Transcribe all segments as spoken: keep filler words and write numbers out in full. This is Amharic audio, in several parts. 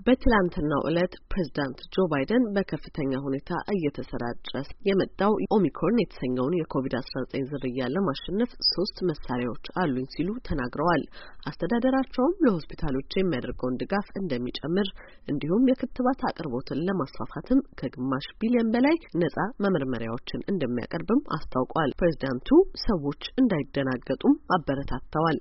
በትላንትናው ዕለት ፕሬዝዳንት ጆ ባይደን በከፍተኛ ሁኔታ እየተሰራጨ የመጣው ኦሚክሮን የተሰኘውን የኮቪድ አስራ ዘጠኝ ዝርያ ለማሸነፍ ሶስት መሳሪያዎች አሉኝ ሲሉ ተናግረዋል። አስተዳደራቸውም ለሆስፒታሎች የሚያደርገውን ድጋፍ እንደሚጨምር እንዲሁም የክትባት አቅርቦትን ለማስፋፋትም ከግማሽ ቢሊዮን በላይ ነጻ መመርመሪያዎችን እንደሚያቀርብም አስታውቋል። ፕሬዝዳንቱ ሰዎች እንዳይደናገጡም አበረታተዋል።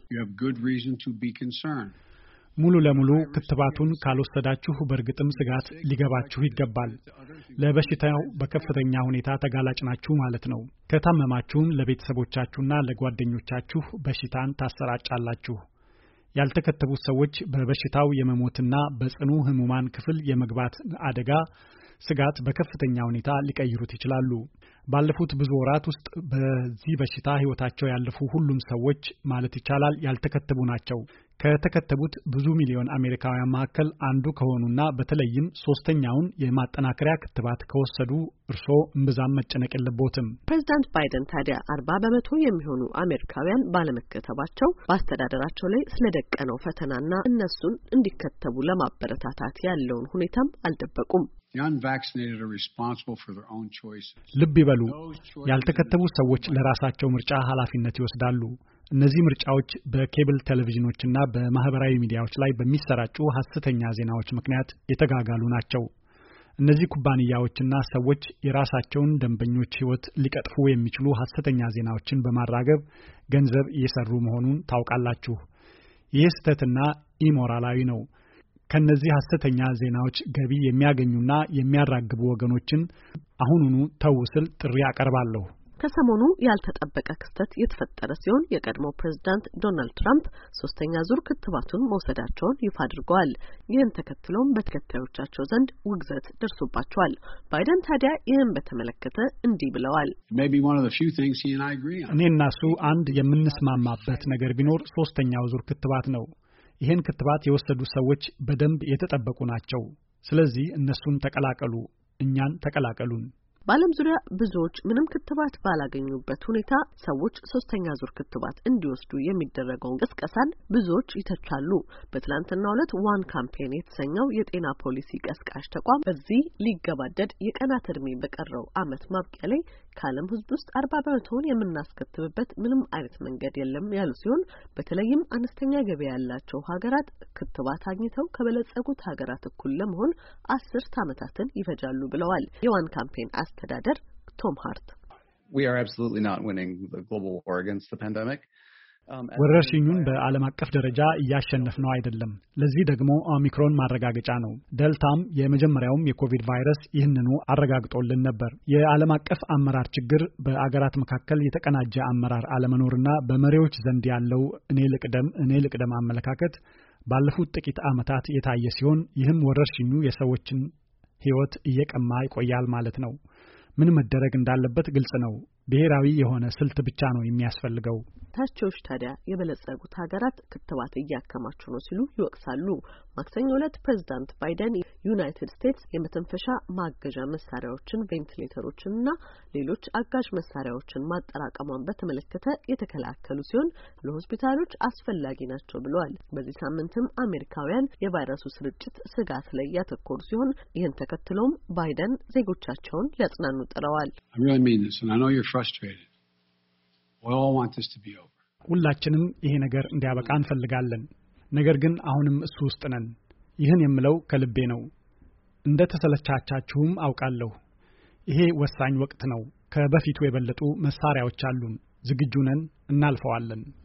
ሙሉ ለሙሉ ክትባቱን ካልወሰዳችሁ በርግጥም ስጋት ሊገባችሁ ይገባል። ለበሽታው በከፍተኛ ሁኔታ ተጋላጭ ናችሁ ማለት ነው። ከታመማችሁም ለቤተሰቦቻችሁና ለጓደኞቻችሁ በሽታን ታሰራጫላችሁ። ያልተከተቡት ሰዎች በበሽታው የመሞትና በጽኑ ህሙማን ክፍል የመግባት አደጋ ስጋት በከፍተኛ ሁኔታ ሊቀይሩት ይችላሉ። ባለፉት ብዙ ወራት ውስጥ በዚህ በሽታ ህይወታቸው ያለፉ ሁሉም ሰዎች ማለት ይቻላል ያልተከተቡ ናቸው። ከተከተቡት ብዙ ሚሊዮን አሜሪካውያን መካከል አንዱ ከሆኑና በተለይም ሶስተኛውን የማጠናከሪያ ክትባት ከወሰዱ እርስዎ እምብዛም መጨነቅ የለቦትም። ፕሬዝዳንት ባይደን ታዲያ አርባ በመቶ የሚሆኑ አሜሪካውያን ባለመከተባቸው በአስተዳደራቸው ላይ ስለደቀነው ፈተናና እነሱን እንዲከተቡ ለማበረታታት ያለውን ሁኔታም አልደበቁም። ልብ ይበሉ፣ ያልተከተቡ ሰዎች ለራሳቸው ምርጫ ኃላፊነት ይወስዳሉ። እነዚህ ምርጫዎች በኬብል ቴሌቪዥኖችና በማህበራዊ ሚዲያዎች ላይ በሚሰራጩ ሐሰተኛ ዜናዎች ምክንያት የተጋጋሉ ናቸው። እነዚህ ኩባንያዎችና ሰዎች የራሳቸውን ደንበኞች ህይወት ሊቀጥፉ የሚችሉ ሐሰተኛ ዜናዎችን በማራገብ ገንዘብ እየሰሩ መሆኑን ታውቃላችሁ። ይህ ስህተትና ኢሞራላዊ ነው። ከነዚህ ሐሰተኛ ዜናዎች ገቢ የሚያገኙና የሚያራግቡ ወገኖችን አሁኑኑ ተው ስል ጥሪ አቀርባለሁ። ከሰሞኑ ያልተጠበቀ ክስተት የተፈጠረ ሲሆን የቀድሞው ፕሬዝዳንት ዶናልድ ትራምፕ ሶስተኛ ዙር ክትባቱን መውሰዳቸውን ይፋ አድርገዋል። ይህን ተከትሎም በተከታዮቻቸው ዘንድ ውግዘት ደርሶባቸዋል። ባይደን ታዲያ ይህን በተመለከተ እንዲህ ብለዋል። እኔና እሱ አንድ የምንስማማበት ነገር ቢኖር ሶስተኛው ዙር ክትባት ነው። ይህን ክትባት የወሰዱ ሰዎች በደንብ የተጠበቁ ናቸው። ስለዚህ እነሱን ተቀላቀሉ፣ እኛን ተቀላቀሉን። በዓለም ዙሪያ ብዙዎች ምንም ክትባት ባላገኙበት ሁኔታ ሰዎች ሶስተኛ ዙር ክትባት እንዲወስዱ የሚደረገውን ቅስቀሳን ብዙዎች ይተቻሉ። በትላንትናው ዕለት ዋን ካምፔን የተሰኘው የጤና ፖሊሲ ቀስቃሽ ተቋም በዚህ ሊገባደድ የቀናት እድሜ በቀረው ዓመት ማብቂያ ላይ ከዓለም ሕዝብ ውስጥ አርባ በመቶውን የምናስከትብበት ምንም አይነት መንገድ የለም ያሉ ሲሆን በተለይም አነስተኛ ገቢ ያላቸው ሀገራት ክትባት አግኝተው ከበለጸጉት ሀገራት እኩል ለመሆን አስርት ዓመታትን ይፈጃሉ ብለዋል። የዋን ካምፔን አስተዳደር ቶም ሃርት We are absolutely not winning the global war against the pandemic. ወረርሽኙን በዓለም አቀፍ ደረጃ እያሸነፍነው አይደለም። ለዚህ ደግሞ ኦሚክሮን ማረጋገጫ ነው። ዴልታም የመጀመሪያውም የኮቪድ ቫይረስ ይህንኑ አረጋግጦልን ነበር። የዓለም አቀፍ አመራር ችግር በአገራት መካከል የተቀናጀ አመራር አለመኖርና በመሪዎች ዘንድ ያለው እኔ ልቅደም እኔ ልቅደም አመለካከት ባለፉት ጥቂት ዓመታት የታየ ሲሆን ይህም ወረርሽኙ የሰዎችን ህይወት እየቀማ ይቆያል ማለት ነው። ምን መደረግ እንዳለበት ግልጽ ነው። ብሔራዊ የሆነ ስልት ብቻ ነው የሚያስፈልገው። ታቾች ታዲያ የበለጸጉት ሀገራት ክትባት እያከማቹ ነው ሲሉ ይወቅሳሉ። ማክሰኞ ዕለት ፕሬዝዳንት ባይደን ዩናይትድ ስቴትስ የመተንፈሻ ማገዣ መሳሪያዎችን፣ ቬንቲሌተሮችንና ሌሎች አጋዥ መሳሪያዎችን ማጠራቀሟን በተመለከተ የተከላከሉ ሲሆን ለሆስፒታሎች አስፈላጊ ናቸው ብለዋል። በዚህ ሳምንትም አሜሪካውያን የቫይረሱ ስርጭት ስጋት ላይ ያተኮሩ ሲሆን ይህን ተከትሎም ባይደን ዜጎቻቸውን ሊያጽናኑ ጥረዋል። ሁላችንም ይሄ ነገር እንዲያበቃ እንፈልጋለን። ነገር ግን አሁንም እሱ ውስጥ ነን። ይህን የምለው ከልቤ ነው። እንደ ተሰለቻቻችሁም አውቃለሁ። ይሄ ወሳኝ ወቅት ነው። ከበፊቱ የበለጡ መሳሪያዎች አሉን። ዝግጁ ነን። እናልፈዋለን።